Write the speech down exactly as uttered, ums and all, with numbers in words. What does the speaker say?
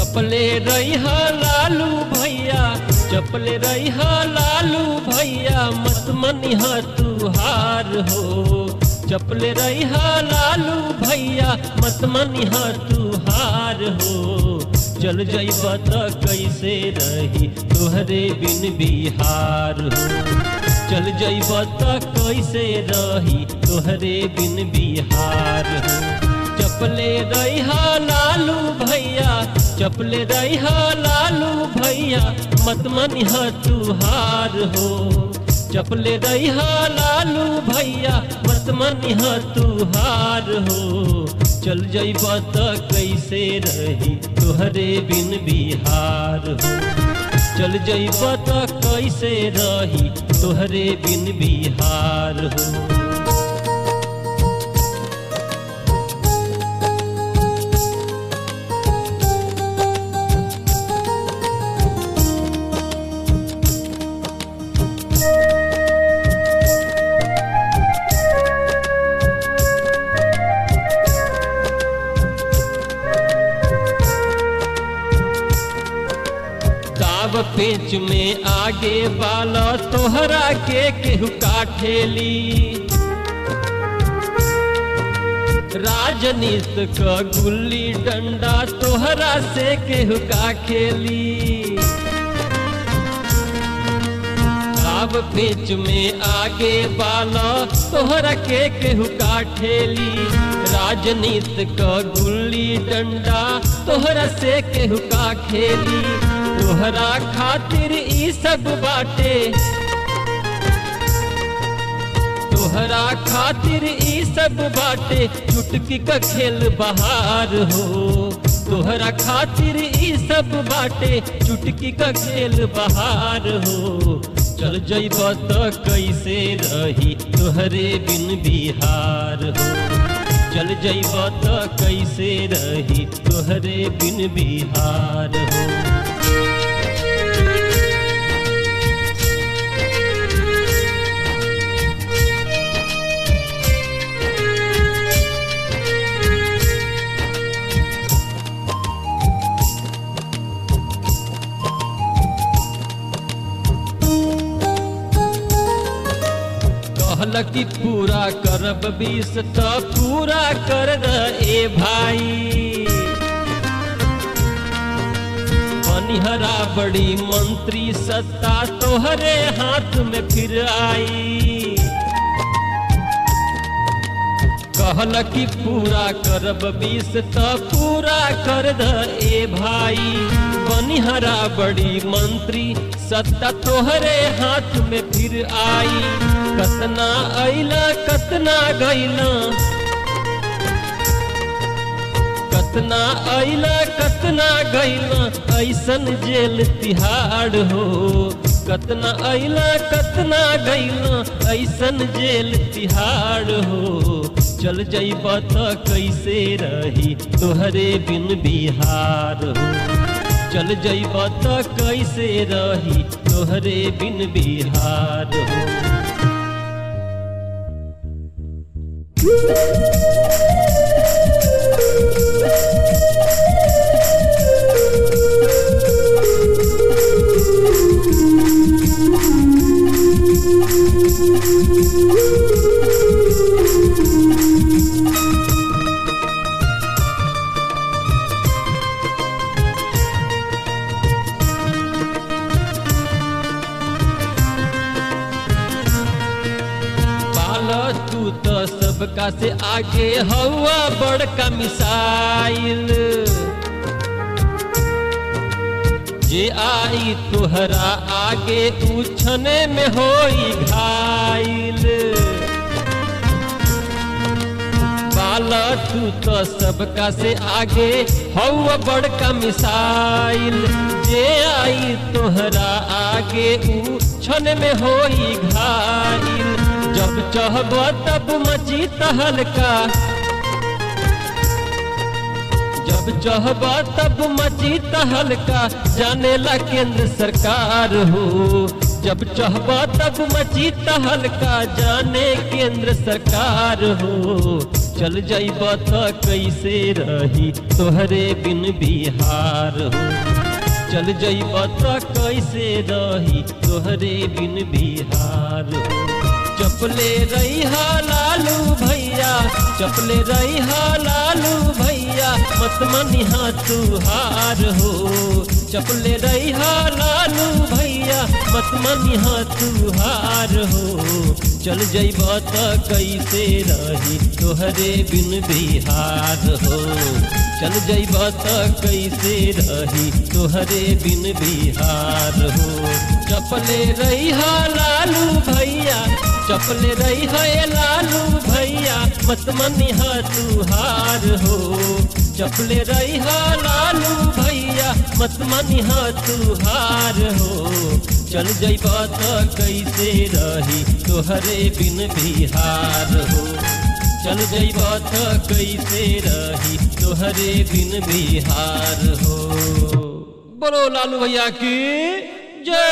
चपले रहिहा लालू भैया, चपले रहिहा लालू भैया, मत मनिहा तू हार हो। चपले रहिहा लालू भैया, मत मनिहा तू हार हो। चल जइबा त कैसे रही तोहरे बिन बिहार हो। चल जइबा त कैसे रही तोहरे बिन बिहार हो। चपले रहिहा लालू भैया, चपले रहिहा लालू भैया, मत मनिहा तू हार हो। चपले रहिहा लालू भैया, मत मनिहा तू हार हो। चल जइबा त कैसे रही तोहरे बिन बिहार हो। चल जइबा त कैसे रही तोहरे बिन बिहार हो। पेच में आगे बाला तोहरा के केहू काठेली। राजनीति का गुल्ली डंडा तोहरा से केहू का खेली। अब पेच में आगे बाला तोहरा के केहू काठेली। राजनीति का गुल्ली डंडा तोहरा से केहू का खेली। तोहरा खातिर ई सब बाटे, तोहरा खातिर ई सब बाटे, चुटकी का खेल बहार हो। तोहरा खातिर ई सब बाटे, चुटकी का खेल बहार हो। चल जइबा त कैसे रही तोहरे बिन बिहार हो। चल जइबा त कैसे रही तोहरे बिन बिहार हो। कि पूरा करब बीस त पूरा कर दे भाई। बनिहरा बड़ी मंत्री सत्ता तोहरे हाथ में फिर आई। कहल कि पूरा करब बीस त पूरा कर दे भाई। बनिहरा बड़ी मंत्री सत्ता तोहरे हाथ में फिर आई। कतना अइला कतना गइला, कतना अइला कतना गइला, ऐसन जेल तिहाड़ हो। कतना अइला कतना गइला, ऐसन जेल तिहाड़ हो। चल जइबा त कैसे रही तोहरे बिन बिहार हो। चल जइबा त कैसे रही तोहरे बिन बिहार हो। तू तो सबका से आगे हवा बड़का मिसाइल। जे आई तोहरा आगे उछने में होई घायल। बाला तू तो सबका से आगे हवा बड़का मिसाइल। जे आई तोहरा आगे उछने में होई घायल। जब चाहब तब मची तहलका, जब चाहब तब मची तहलका, जाने ला केंद्र सरकार हो। जब चाहबा तब मची तहलका जाने केंद्र सरकार हो। चल जाइबा त कैसे रही तोहरे बिन बिहार हो। चल जाइबा त कैसे रही तोहरे बिन बिहार हो। चपले रही लालू भैया, चपले रही लालू भैया, मत मनिहा तू हार हो। चपले रही लालू भैया, मत मनिहा तू हार हो। चल जइबा त कैसे रही तोहरे बिन बिहार हो। चल जइबा त कैसे रही तोहरे बिन बिहार हो। चपले रही लालू भैया, चपले रही है लालू भैया, मत मनिहा तू हार हो। चपले रही लालू भैया, मत मनिहा तू हार हो। चल जइबा त कैसे रही तोहरे बिन बिहार हो। चल जइबा त कैसे रही तोहरे बिन बिहार हो। बोलो लालू भैया की जय।